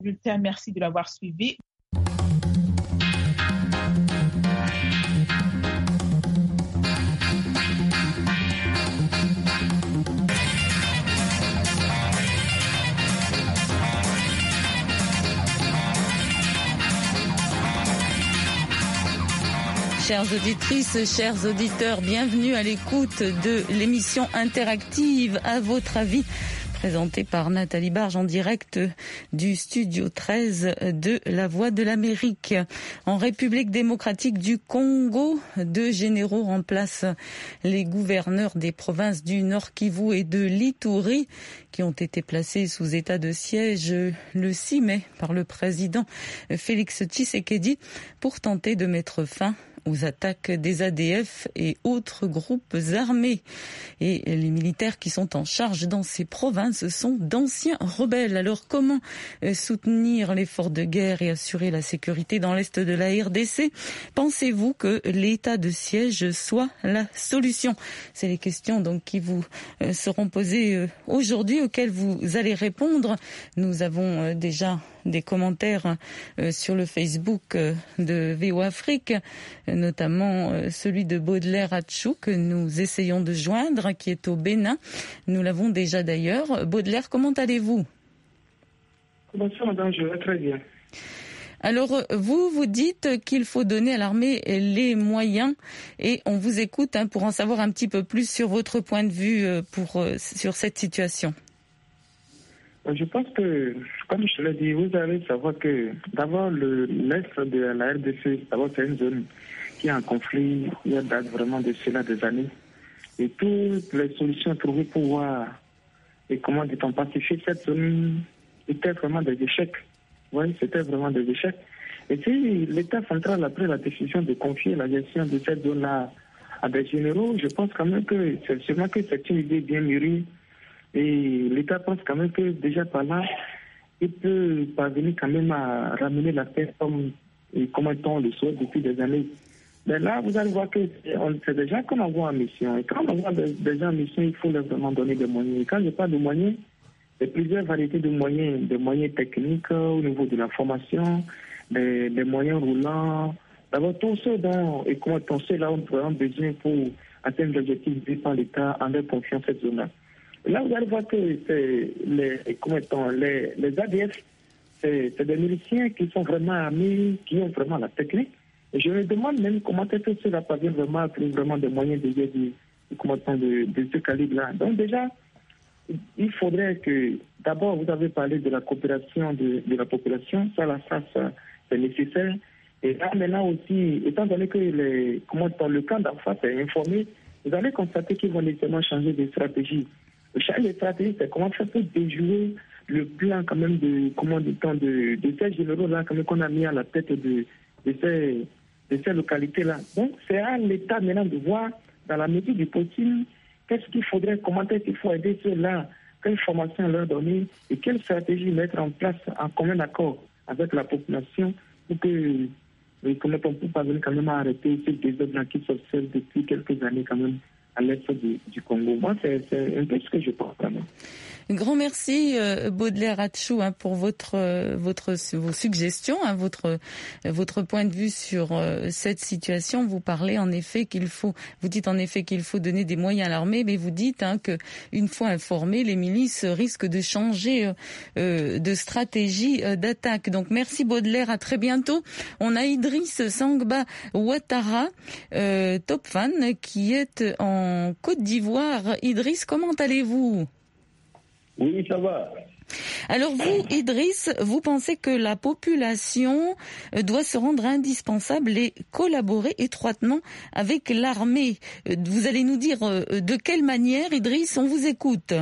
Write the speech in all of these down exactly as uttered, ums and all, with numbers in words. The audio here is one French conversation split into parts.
Bulletin, merci de l'avoir suivi. Chères auditrices, chers auditeurs, bienvenue à l'écoute de l'émission interactive À votre avis, présentée par Nathalie Barge en direct du studio treize de La Voix de l'Amérique. En République démocratique du Congo, deux généraux remplacent les gouverneurs des provinces du Nord Kivu et de l'Ituri qui ont été placés sous état de siège le six mai par le président Félix Tshisekedi pour tenter de mettre fin aux attaques des A D F et autres groupes armés. Et les militaires qui sont en charge dans ces provinces sont d'anciens rebelles. Alors comment soutenir l'effort de guerre et assurer la sécurité dans l'est de la R D C? Pensez-vous que l'état de siège soit la solution? C'est les questions donc qui vous seront posées aujourd'hui, auxquelles vous allez répondre. Nous avons déjà des commentaires sur le Facebook de V O Afrique, notamment celui de Baudelaire Hatchou que nous essayons de joindre, qui est au Bénin. Nous l'avons déjà d'ailleurs. Baudelaire, comment allez-vous? Bonsoir madame, je vais très bien. Alors, vous, vous dites qu'il faut donner à l'armée les moyens et on vous écoute hein, pour en savoir un petit peu plus sur votre point de vue pour, sur cette situation. Je pense que, comme je l'ai dit, vous allez savoir que d'abord le, l'est de la R D C, d'abord c'est une zone qui est en conflit, il y a date vraiment de cela des années. Et toutes les solutions trouvées pour voir et comment dit-on pacifier cette zone étaient vraiment des échecs. Oui, c'était vraiment des échecs. Et si l'État central a pris la décision de confier la gestion de cette zone-là à des généraux, je pense quand même que c'est sûrement que c'est une idée bien mûrie. Et l'État pense quand même que déjà par là, il peut parvenir quand même à ramener la paix comme, comme on le souhaite depuis des années. Mais là, vous allez voir que c'est déjà qu'on envoie en mission. Et quand on envoie des gens en mission, il faut leur vraiment donner des moyens. Et quand je parle de moyens, il y a plusieurs variétés de moyens, des moyens techniques au niveau de la formation, des, des moyens roulants. D'abord, tous ceux dont, et comment on sait là, on a besoin pour atteindre l'objectif visé par l'État en leur confiant cette zone-là. Là, vous allez voir que c'est les, comment les, les A D F, c'est, c'est des miliciens qui sont vraiment armés, qui ont vraiment la technique. Et je me demande même comment est-ce que cela parvient vraiment à trouver vraiment des moyens de guerre de, de, de, de ce calibre-là. Donc déjà, il faudrait que, d'abord, vous avez parlé de la coopération de, de la population, ça, là, ça, ça, c'est nécessaire. Et là, maintenant aussi, étant donné que les, comment le camp d'en face est informé, vous allez constater qu'ils vont nécessairement changer de stratégie. Chaque stratégie, c'est comment faire pour déjouer le plan quand même de comment de temps de, de ces généraux-là quand même qu'on a mis à la tête de, de ces, de ces localités-là. Donc, c'est à l'État maintenant de voir, dans la mesure du possible, qu'est-ce qu'il faudrait, comment est-ce qu'il faut aider ceux-là, quelle formation leur donner et quelle stratégie mettre en place en commun accord avec la population pour que, comment on peut parvenir quand même à arrêter ce désordre qui s'observe depuis quelques années quand même à l'est du, du Congo. Moi, c'est, c'est un peu ce que je pense quand même. Un grand merci euh, Baudelaire Hatchou hein, pour votre euh, votre vos suggestions, hein, votre euh, votre point de vue sur euh, cette situation. Vous parlez en effet qu'il faut, vous dites en effet qu'il faut donner des moyens à l'armée, mais vous dites hein, que une fois informés, les milices risquent de changer euh, de stratégie euh, d'attaque. Donc merci Baudelaire, à très bientôt. On a Idriss Sangba Ouattara, euh, top fan, qui est en Côte d'Ivoire. Idriss, comment allez-vous? Oui, ça va. Alors vous, Idriss, vous pensez que la population doit se rendre indispensable et collaborer étroitement avec l'armée. Vous allez nous dire de quelle manière, Idriss, on vous écoute.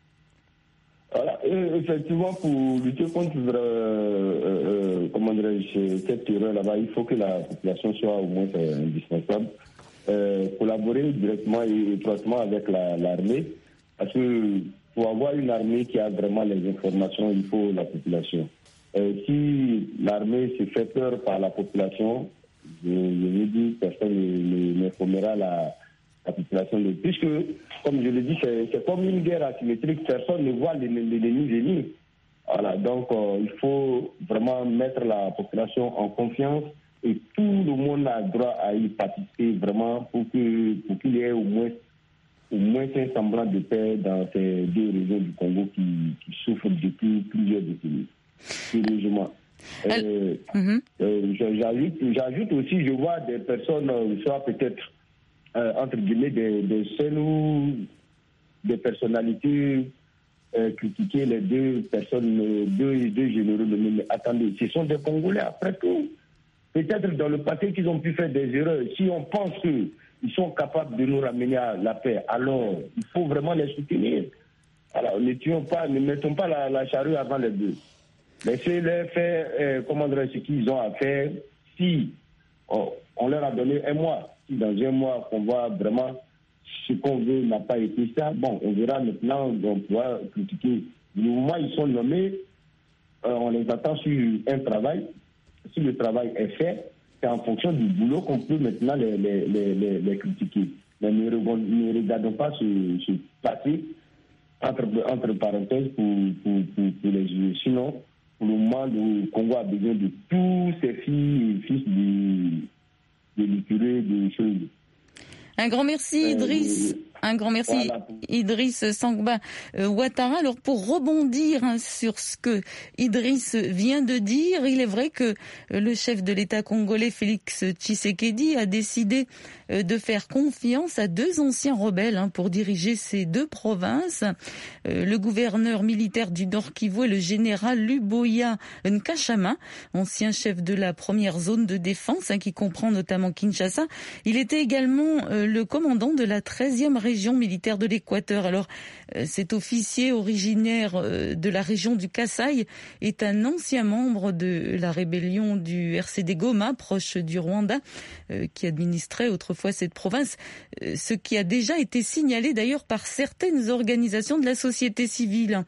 Voilà, effectivement, pour lutter contre euh, euh, comment dirais-je, cette terreur là-bas, il faut que la population soit au moins indispensable. Euh, collaborer directement et étroitement avec la, l'armée, parce que pour avoir une armée qui a vraiment les informations, il faut la population. Euh, si l'armée se fait peur par la population, je, je vous dis, personne n'informera la, la population. De, puisque, comme je le dis, c'est, c'est comme une guerre asymétrique, personne ne voit l'ennemi venir. Voilà, donc euh, il faut vraiment mettre la population en confiance et tout le monde a droit à y participer vraiment pour que pour qu'il y ait au moins au moins un semblant de paix dans ces deux régions du Congo qui, qui souffrent depuis plusieurs décennies. Sérieusement. Euh, mm-hmm. euh, j'ajoute, j'ajoute aussi, je vois des personnes, soit peut-être euh, entre guillemets des, des seuls ou des personnalités euh, critiquer les deux personnes, deux, deux généraux. Mais attendez, ce sont des Congolais après tout. Peut-être dans le passé qu'ils ont pu faire des erreurs. Si on pense qu'ils sont capables de nous ramener à la paix, alors il faut vraiment les soutenir. Alors ne tuons pas, ne mettons pas la, la charrue avant les deux. Laissez-les faire, euh, comment dire, ce qu'ils ont à faire. Si oh, on leur a donné un mois, si dans un mois on voit vraiment ce qu'on veut n'a pas été ça, bon, on verra maintenant, on pourra critiquer. Du moment où ils sont nommés, euh, on les attend sur un travail. Si le travail est fait, c'est en fonction du boulot qu'on peut maintenant les, les, les, les, les critiquer. Mais ne, ne regardons pas ce, ce passé, entre, entre parenthèses, pour, pour, pour, pour les juger. Sinon, pour le moment, le Congo a besoin de tous ses filles et fils de, de l'écureuil, de choses. Un grand merci Idriss, un grand merci voilà. Idriss Sangba euh, Ouattara. Alors pour rebondir hein, sur ce que Idriss vient de dire, il est vrai que euh, le chef de l'État congolais Félix Tshisekedi a décidé euh, de faire confiance à deux anciens rebelles hein, pour diriger ces deux provinces. Euh, le gouverneur militaire du Nord Kivu et le général Luboya Nkashama, ancien chef de la première zone de défense hein, qui comprend notamment Kinshasa. Il était également euh, le commandant de la treizième région militaire de l'Équateur. Alors, euh, cet officier originaire euh, de la région du Kasaï est un ancien membre de la rébellion du R C D Goma, proche du Rwanda, euh, qui administrait autrefois cette province, euh, ce qui a déjà été signalé d'ailleurs par certaines organisations de la société civile.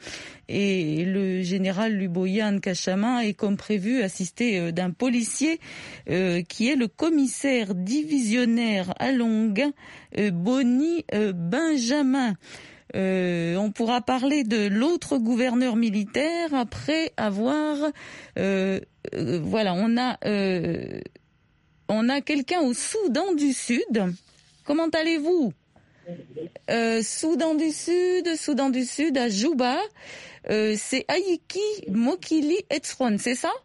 Et le général Luboya Nkashama est comme prévu assisté euh, d'un policier euh, qui est le commissaire divisionnaire à Longa, euh, Boni euh, Benjamin. Euh, on pourra parler de l'autre gouverneur militaire après avoir euh, euh, voilà on a euh, on a quelqu'un au Soudan du Sud. Comment allez-vous? Euh, Soudan du Sud, Soudan du Sud à Juba, euh, c'est Aiki Mokili Etsron, c'est ça?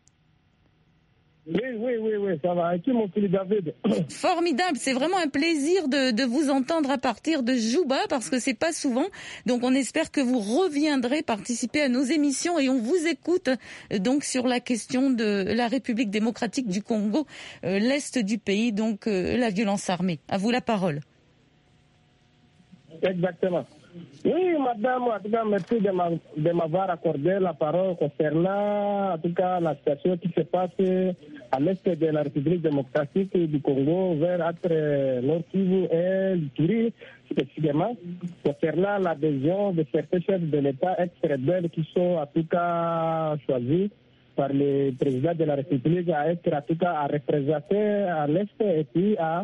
Oui, oui, oui, oui, ça va. Aiki Mokili David. Formidable, c'est vraiment un plaisir de, de vous entendre à partir de Juba parce que c'est pas souvent. Donc on espère que vous reviendrez participer à nos émissions et on vous écoute donc sur la question de la République démocratique du Congo, euh, l'est du pays, donc euh, la violence armée. À vous la parole. Exactement. Oui, madame, en tout cas, merci de m'avoir accordé la parole concernant, en tout cas, la situation qui se passe à l'est de la République démocratique du Congo, vers entre Nord Kivu et l'Ituri, spécifiquement, concernant l'adhésion de certains chefs de l'État ex-rebelles qui sont, en tout cas, choisis par le président de la République à être, en tout cas, à représenter à l'est et puis à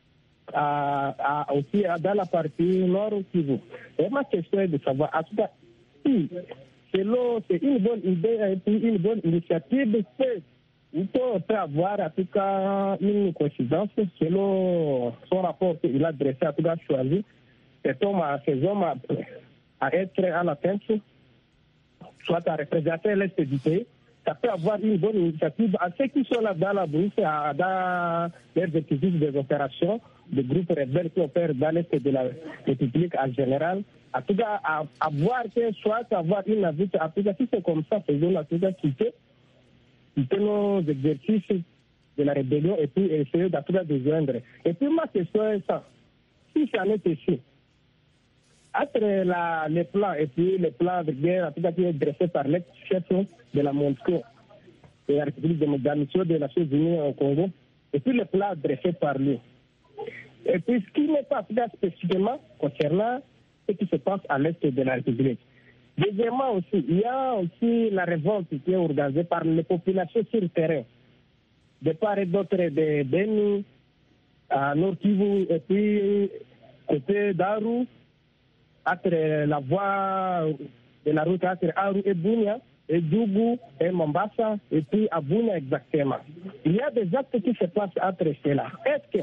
À, à, aussi à, dans la partie nord Kivu. Et ma question est de savoir, en tout cas, si selon, c'est une bonne idée et puis une bonne initiative, c'est, il peut avoir en tout cas une coïncidence selon son rapport qu'il a dressé, en tout cas choisi, cet homme, ces hommes à, à être à la tête, soit à représenter l'Est du pays. Ça peut avoir une bonne initiative à ceux qui sont là dans la brousse, dans les exécutifs des opérations, des groupes rebelles qui opèrent dans l'Est de la République en général. En tout cas, à, à voir que soit avoir une invite, en tout cas, si c'est comme ça, faisons en tout cas quitter, quitter nos exercices de la rébellion et puis essayer en tout cas de joindre. Et puis ma question est ça, si ça n'est ici, entre la, les plans et puis les plans de guerre, en tout cas qui est dressé par l'ex-chef de la MONUSCO, de la République de la mission des Nations Unies au Congo, et puis les plans dressés par lui. Et puis ce qui n'est pas spécifiquement concernant ce qui se passe à l'est de la République. Deuxièmement aussi, il y a aussi la révolte qui est organisée par les populations sur le terrain, de part et d'autre de Beni, à Nord Kivu, et puis côté d'Aru, entre la voie de la route entre Aru et Bunia, et Djougou et Mombasa, et puis à Bunia exactement. Il y a des actes qui se passent entre ceux-là. Est-ce que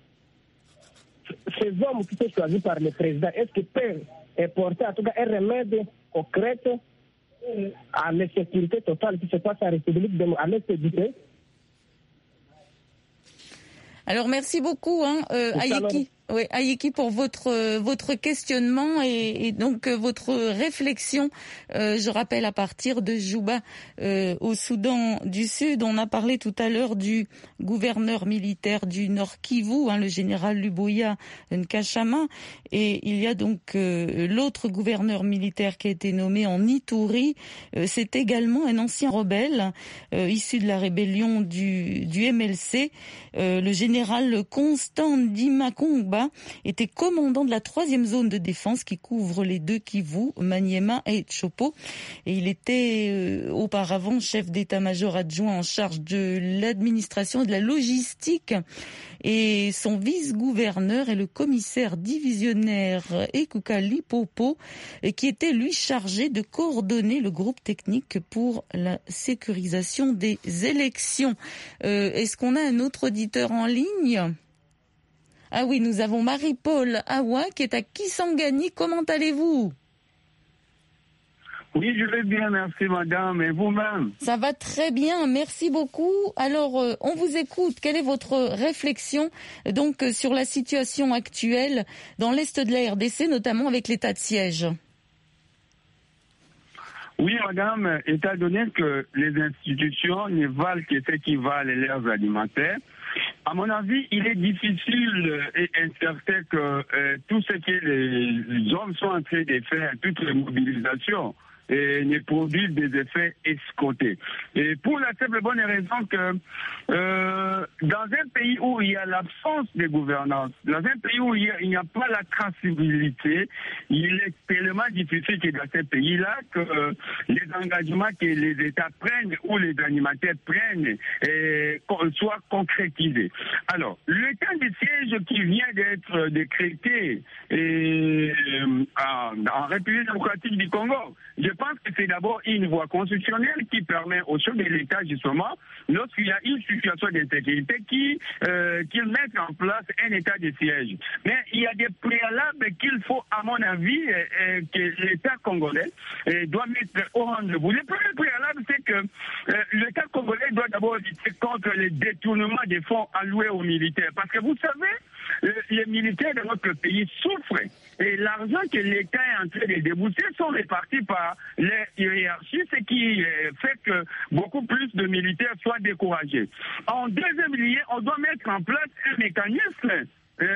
ces hommes qui sont choisis par le président, est-ce qu'ils peuvent apporter en tout cas un remède concret à l'insécurité totale qui se passe en République de, à l'est du pays? Alors merci beaucoup, hein, euh, Ayeki. Oui, Ayeki, pour votre euh, votre questionnement et, et donc euh, votre réflexion. Euh, je rappelle, à partir de Juba, euh, au Soudan du Sud, on a parlé tout à l'heure du gouverneur militaire du Nord Kivu, hein, le général Luboya Nkashama, et il y a donc euh, l'autre gouverneur militaire qui a été nommé en Ituri. Euh, c'est également un ancien rebelle euh, issu de la rébellion du du M L C, euh, le général Constant Ndimakongba était commandant de la troisième zone de défense qui couvre les deux Kivu, Maniema et Tshopo. Et il était euh, auparavant chef d'état-major adjoint en charge de l'administration et de la logistique. Et son vice-gouverneur est le commissaire divisionnaire Ekuka Lipopo, qui était lui chargé de coordonner le groupe technique pour la sécurisation des élections. Euh, est-ce qu'on a un autre auditeur en ligne ? Ah oui, nous avons Marie-Paul Awa qui est à Kisangani. Comment allez-vous ? Oui, je vais bien, merci madame. Et vous-même ? Ça va très bien, merci beaucoup. Alors, euh, on vous écoute. Quelle est votre réflexion donc sur la situation actuelle dans l'est de la R D C, notamment avec l'état de siège ? Oui, madame, étant donné que les institutions ne valent que ce qui valent leurs alimentaires, à mon avis, il est difficile et incertain que euh, tout ce que les hommes sont en train de faire, toutes les mobilisations, et ne produisent des effets escomptés. Et pour la simple bonne raison que euh, dans un pays où il y a l'absence de gouvernance, dans un pays où il n'y a, a pas la traçabilité, il est tellement difficile que dans ces pays-là, que euh, les engagements que les États prennent ou les animateurs prennent euh, soient concrétisés. Alors, le temps de siège qui vient d'être décrété et, euh, en, en République démocratique du Congo, je pense que c'est d'abord une voie constitutionnelle qui permet au chef de l'État, justement, lorsqu'il y a une situation d'insécurité, qui, euh, qu'il mette en place un état de siège. Mais il y a des préalables qu'il faut, à mon avis, euh, que l'État congolais euh, doit mettre au rendez-vous. Le premier préalable, c'est que euh, l'État congolais doit d'abord lutter contre les détournements des fonds alloués aux militaires. Parce que vous savez, les militaires de notre pays souffrent. Et l'argent que l'État est en train de débourser sont répartis par les hiérarchies, ce qui fait que beaucoup plus de militaires soient découragés. En deuxième lieu, on doit mettre en place un mécanisme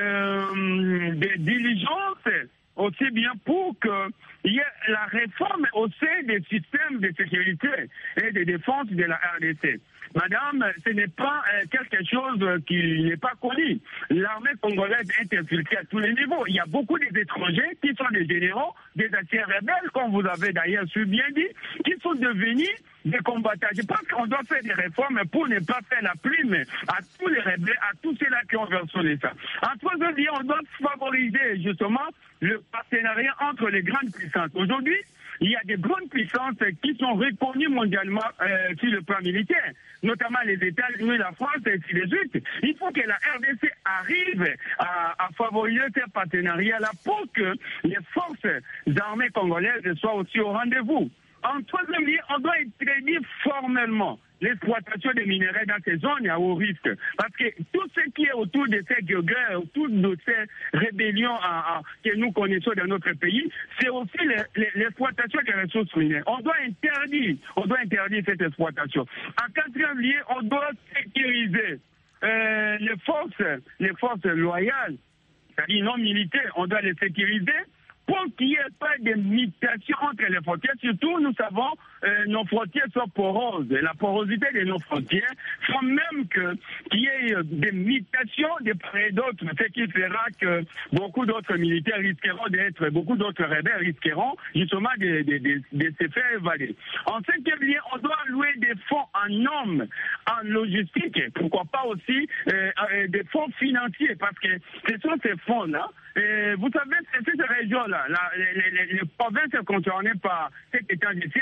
euh, de diligence aussi bien pour qu'il y ait la réforme au sein des systèmes de sécurité et de défense de la R D C. Madame, ce n'est pas euh, quelque chose qui n'est pas connu. L'armée congolaise est infiltrée à tous les niveaux. Il y a beaucoup d'étrangers qui sont des généraux, des anciens rebelles, comme vous avez d'ailleurs su bien dit, qui sont devenus des combattants. Je pense qu'on doit faire des réformes pour ne pas faire la prime à tous les rebelles, à tous ceux-là qui ont versé l'État. En troisième lieu, on doit favoriser justement le partenariat entre les grandes puissances. Aujourd'hui, il y a des grandes puissances qui sont reconnues mondialement euh, sur le plan militaire, notamment les États-Unis, la France et ainsi de suite. Il faut que la R D C arrive à, à favoriser ces partenariats-là pour que les forces armées congolaises soient aussi au rendez-vous. En troisième lieu, on doit interdire formellement l'exploitation des minéraux dans ces zones à haut risque. Parce que tout ce qui est autour de ces guerres, autour de ces rébellions à, à, que nous connaissons dans notre pays, c'est aussi l'exploitation des ressources minières. On doit interdire, on doit interdire cette exploitation. En quatrième lieu, on doit sécuriser euh, les forces, les forces loyales, c'est-à-dire non militaires, on doit les sécuriser pour qu'il n'y ait pas de mutation entre les frontières. Surtout, nous savons, euh, nos frontières sont poreuses. La porosité de nos frontières font même que, qu'il y ait des mutations de part et d'autre, ce qui fera que beaucoup d'autres militaires risqueront d'être, beaucoup d'autres rebelles risqueront justement de, de, de, de se faire évader. En cinquième lieu, on doit allouer des fonds en hommes, en logistique, pourquoi pas aussi euh, euh, des fonds financiers, parce que ce sont ces fonds-là. Et vous savez, c'est ces régions-là, la, les, les, les provinces concernées par cet état de siège, ce sont des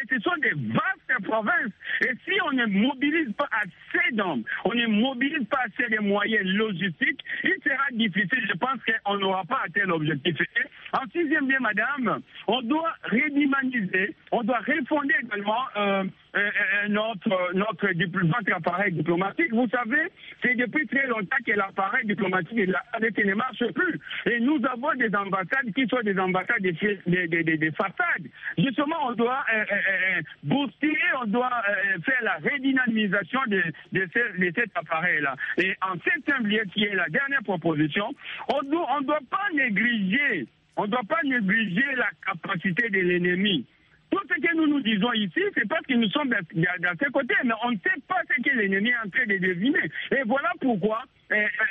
des vastes provinces. Et si on ne mobilise pas assez d'hommes, on ne mobilise pas assez de moyens logistiques, il sera difficile. Je pense qu'on n'aura pas atteint l'objectif. En sixième lieu, madame, on doit redynamiser, on doit refonder également euh, euh, notre, notre, notre appareil diplomatique. Vous savez, c'est depuis très longtemps que l'appareil diplomatique de la R D C ne marche plus. Et nous avons des ambassades qui sont des ambassades de, de, de, de, de façade. Justement, on doit euh, euh, booster, on doit euh, faire la redynamisation de, de, ce, de cet appareil-là. Et en septième lieu, qui est la dernière proposition, on ne doit, on doit pas négliger, on ne doit pas négliger la capacité de l'ennemi. Tout ce que nous nous disons ici, c'est parce que nous sommes de, de, de ce côté, mais on ne sait pas ce que l'ennemi est en train de deviner. Et voilà pourquoi euh,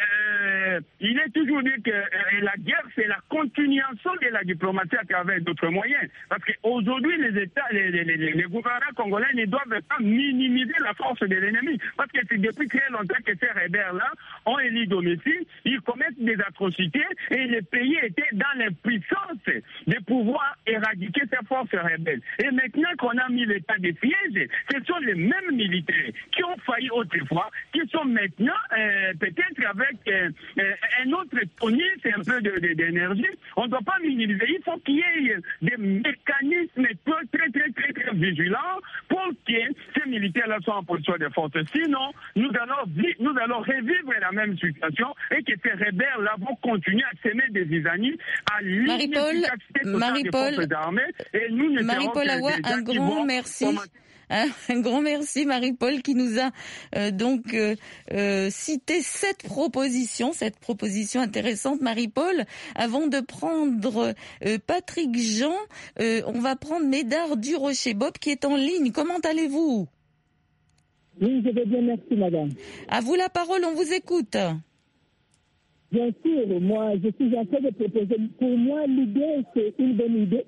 euh, il est toujours dit que euh, la guerre, c'est la continuation de la diplomatie à travers d'autres moyens. Parce qu'aujourd'hui, les États, les, les, les, les gouvernements congolais ne doivent pas minimiser la force de l'ennemi. Parce que c'est depuis très longtemps que ces rebelles-là ont élu domicile, ils commettent des atrocités et les pays étaient dans l'impuissance de pouvoir éradiquer ces forces rebelles. Et maintenant qu'on a mis l'état de siège, ce sont les mêmes militaires qui ont failli autrefois, qui sont maintenant euh, peut-être avec euh, euh, un autre tonus, un peu de, de, d'énergie. On ne doit pas minimiser. Il faut qu'il y ait des mécanismes très, très, très, très vigilants pour que ces militaires-là soient en position de force. Sinon, nous allons, nous allons revivre la même situation et que ces rebelles-là vont continuer à semer des zizanies à l'inefficacité totale des forces armées. Et nous ne Marie-Paul Awa, un grand merci. Commencer. Un grand merci Marie-Paul qui nous a euh, donc euh, euh, cité cette proposition, cette proposition intéressante. Marie-Paul, avant de prendre euh, Patrick Jean, euh, on va prendre Médard Durocher-Bob qui est en ligne. Comment allez-vous? Oui, je vais bien, merci madame. À vous la parole, on vous écoute. Bien sûr, moi je suis en train de proposer, pour moi l'idée c'est une bonne idée.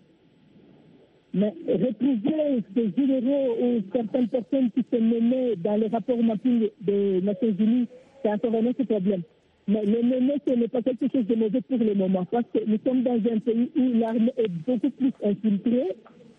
Mais repriser ces généraux ou certaines personnes qui se menaient dans le rapport mapping des Nations Unies, c'est encore un autre problème. Mais le mener, ce n'est pas quelque chose de mauvais pour le moment, parce que nous sommes dans un pays où l'armée est beaucoup plus infiltrée.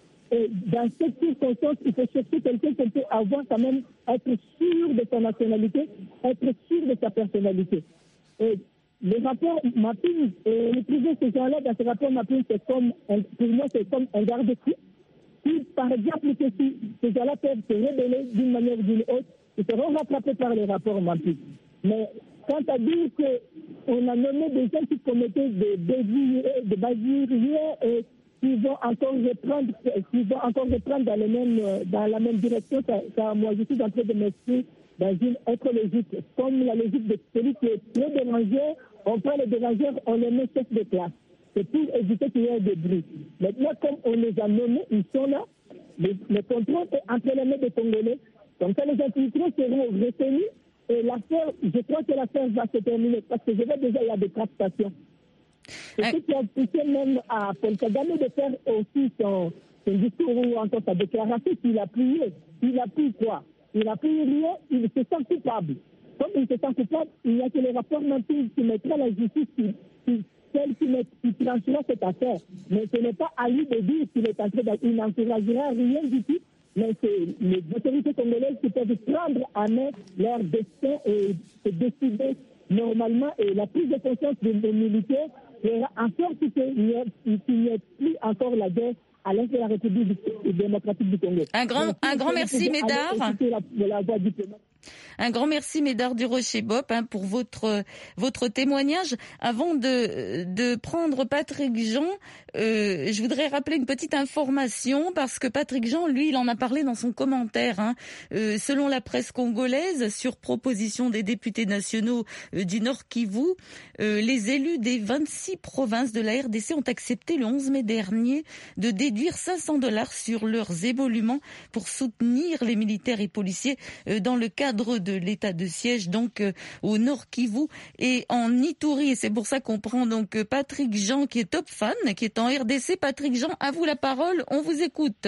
Et dans cette circonstance, il faut chercher quelqu'un qui peut avoir quand même, être sûr de sa nationalité, être sûr de sa personnalité. Et le rapport mapping, et utiliser ces gens-là dans ce rapport mapping, c'est comme, un, pour moi, c'est comme un garde-fou. Si, par exemple, que si ces gens-là peuvent se rebeller d'une manière ou d'une autre, ils seront rattrapés par les rapports mapping. Mais quant à dire qu'on a nommé des gens qui commettaient des bavures, des bavures et qui vont encore reprendre, qui vont encore reprendre dans, le même, dans la même direction, ça, ça, moi, je suis en train de m'inscrire dans une autre logique, comme la logique de celui qui est très dérangeur. On prend les dérangeurs, on les met chef de classe. C'est pour éviter qu'il y ait des bruits. Maintenant, comme on les a nommés, ils sont là. Le, le contrôle est entre les mains des Congolais. Comme ça, les infiltrés seront retenus. Et l'affaire, je crois que l'affaire va se terminer. Parce que je vois déjà, il y a des captations. C'est ce qui a poussé même à Paul Kagame de faire aussi son, son discours ou encore sa déclaration qu'il a plié. Il a pris quoi? Il a pris rien, il se sent coupable. Comme il se sent coupable, il n'y a que les rapports mapping qui mettra la justice, qui, qui, celle qui, met, qui tranchera cette affaire. Mais ce n'est pas à lui de dire qu'il est en train de, il n'encouragera rien du tout. Mais c'est les autorités congolaises qui peuvent prendre à main leur destin et se décider normalement. Et la prise de conscience des militaires fera en sorte qu'il n'y ait plus encore la guerre à l'est de la République démocratique du Congo. Un grand, un grand merci, Médard. La, la voie diplomatique. Un grand merci, Médard Durocher-Bob, hein, pour votre votre témoignage. Avant de de prendre Patrick Jean, euh, je voudrais rappeler une petite information parce que Patrick Jean, lui, il en a parlé dans son commentaire. Hein. Euh, selon la presse congolaise, sur proposition des députés nationaux euh, du Nord Kivu, euh, les élus des vingt-six provinces de la R D C ont accepté le onze mai dernier de déduire cinq cents dollars sur leurs émoluments pour soutenir les militaires et policiers euh, dans le cadre de l'état de siège donc euh, au Nord Kivu et en Ituri. Et c'est pour ça qu'on prend donc euh, Patrick Jean qui est top fan, qui est en R D C. Patrick Jean, à vous la parole, on vous écoute.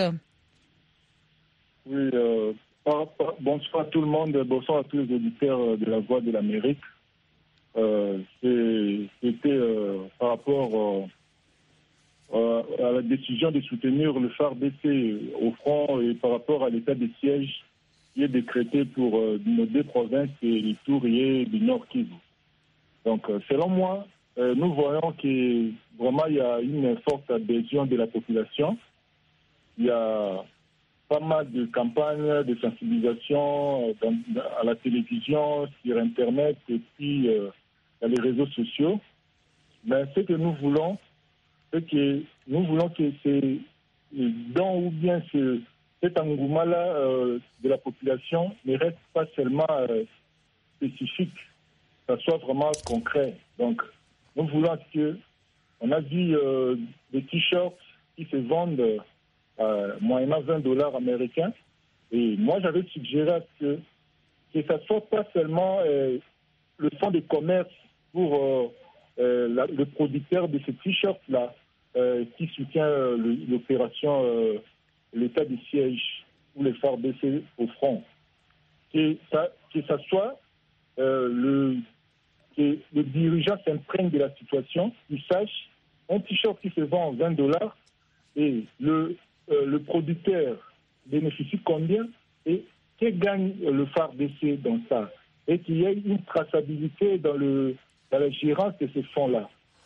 Oui, euh, par, par, bonsoir à tout le monde, bonsoir à tous les auditeurs de la Voix de l'Amérique. Euh, c'était euh, par rapport euh, à la décision de soutenir le F A R D C au front et par rapport à l'état de siège qui est décrété pour euh, nos deux provinces, l'Ituri et du Nord Kivu. Donc, euh, selon moi, euh, nous voyons que vraiment il y a une forte adhésion de la population. Il y a pas mal de campagnes de sensibilisation dans, à la télévision, sur Internet et puis euh, dans les réseaux sociaux. Mais ce que nous voulons, c'est que nous voulons que ces dons ou bien ce, cet engouement-là euh, de la population ne reste pas seulement euh, spécifique, que ça soit vraiment concret. Donc, nous voulons que, on a vu euh, des t-shirts qui se vendent euh, moyennant vingt dollars américains. Et moi, j'avais suggéré à ce que, que ça ne soit pas seulement euh, le fonds de commerce pour euh, euh, la, le producteur de ces t-shirts-là euh, qui soutient euh, le, l'opération euh, l'état de siège ou les F A R D C au front. Que ça, que ça soit euh, le, que le dirigeant s'imprègne de la situation, il sache un t-shirt qui se vend vingt dollars et le, euh, le producteur bénéficie combien et que gagne le F A R D C dans ça. Et qu'il y ait une traçabilité dans, le, dans la gérance de ces fonds-là.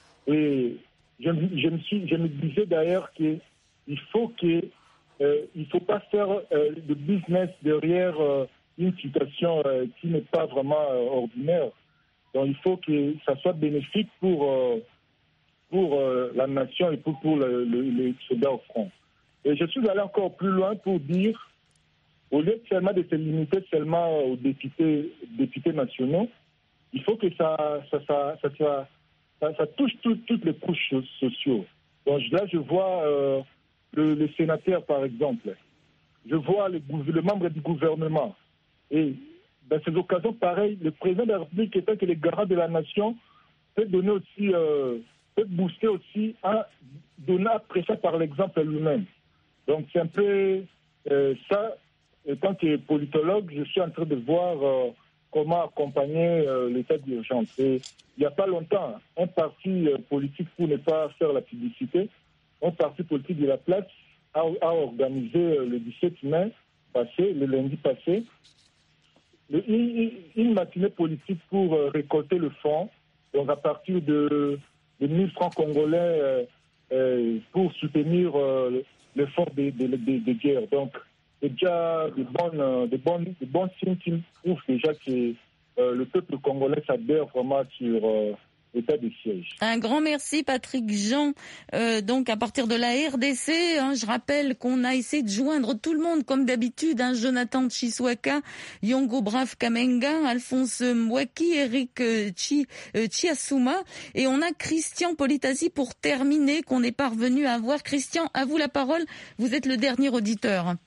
Et je, je, me, suis, je me disais d'ailleurs qu'il faut que Euh, il ne faut pas faire euh, de business derrière euh, une situation euh, qui n'est pas vraiment euh, ordinaire. Donc il faut que ça soit bénéfique pour, euh, pour euh, la nation et pour, pour le, le, les soldats au front. Et je suis allé encore plus loin pour dire, au lieu de seulement de se limiter seulement aux députés, députés nationaux, il faut que ça, ça, ça, ça, ça, ça, ça touche tout, toutes les couches sociaux. Donc là, je vois... Euh, Le, les sénateurs, par exemple. Je vois les, les membres du gouvernement. Et dans ces occasions pareilles, le président de la République, étant que le garant de la nation, peut donner aussi, euh, peut booster aussi, en donnant après ça par l'exemple lui-même. Donc c'est un peu euh, ça, en tant que politologue, je suis en train de voir euh, comment accompagner euh, l'état d'urgence. Et il n'y a pas longtemps, un parti euh, politique, pour ne pas faire la publicité, un parti politique de la place a, a organisé le dix-sept mai passé, le lundi passé, le, une, une matinée politique pour euh, récolter le fonds, donc à partir de, de mille francs congolais euh, euh, pour soutenir euh, l'effort de, de, de, de guerre. Donc, c'est déjà de bonnes, de bonnes, de bons signes qui prouvent déjà que euh, le peuple congolais s'adhère vraiment sur... Euh, état de siège. Un grand merci Patrick Jean. Euh, donc à partir de la R D C, hein, je rappelle qu'on a essayé de joindre tout le monde comme d'habitude, hein, Jonathan Chiswaka, Yongo Brave Kamenga, Alphonse Mwaki, Eric euh, Chi, euh, Chiasuma et on a Christian Politasi pour terminer qu'on est parvenu à voir. Christian, à vous la parole, vous êtes le dernier auditeur.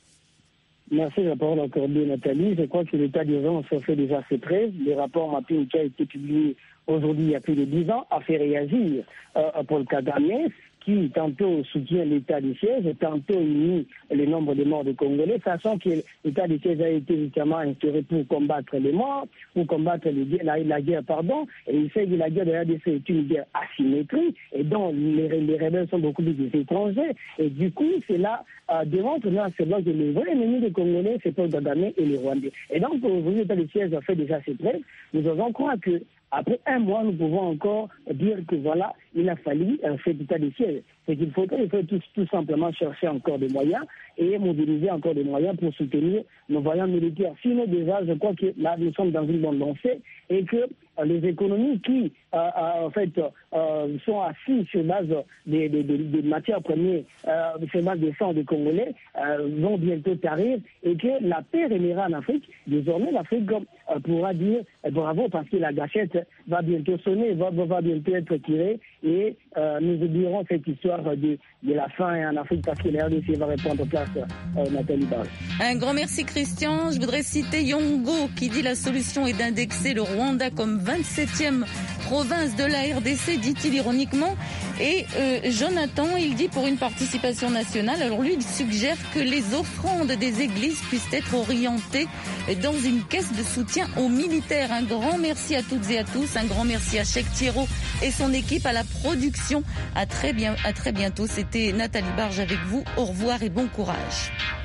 Merci de la parole accordée, Nathalie. Je crois que l'état d'urgence fait déjà ses preuves. Le rapport Mapping qui a été publié aujourd'hui, il y a plus de dix ans, a fait réagir euh, Paul Kagame, qui tantôt soutient l'état de siège, tantôt unit le nombre de morts des Congolais, sachant que l'état de siège a été justement instauré pour combattre les morts, pour combattre les, la, la guerre, pardon, et il sait que la guerre de la R D C est une guerre asymétrique, et dont les, les rebelles sont beaucoup plus des étrangers, et du coup, cela euh, démontre là, c'est que le vrai ennemi des Congolais, c'est Paul Kagame et les Rwandais. Et donc, aujourd'hui, l'état de siège a fait déjà ses preuves. Nous devons croire que après un mois, nous pouvons encore dire que voilà, il a fallu euh, faire état de siège. C'est qu'il faudrait, il faut tout, tout simplement chercher encore des moyens et mobiliser encore des moyens pour soutenir nos voyants militaires. Sinon, déjà, je crois que là, nous sommes dans une bonne lancée et que euh, les économies qui, euh, euh, en fait, euh, sont assises sur base des, des, des, des matières premières, euh, sur base des sangs des Congolais, euh, vont bientôt tarir et que la paix régnera en Afrique. Désormais, l'Afrique euh, pourra dire euh, bravo parce que la gâchette va bientôt sonner, va, va bientôt être tirée et euh, nous oublierons cette histoire de, de la faim en Afrique parce que la R D C va répondre en place euh, Nathalie Barre. Un grand merci Christian. Je voudrais citer Yongo qui dit la solution est d'indexer le Rwanda comme vingt-septième province de la R D C, dit-il ironiquement. Et euh, Jonathan, il dit pour une participation nationale. Alors lui, il suggère que les offrandes des églises puissent être orientées dans une caisse de soutien aux militaires. Un grand merci à toutes et à tous. Un grand merci à Cheikh Thiero et son équipe, à la production. À très bien, à très bientôt. C'était Nathalie Barge avec vous. Au revoir et bon courage.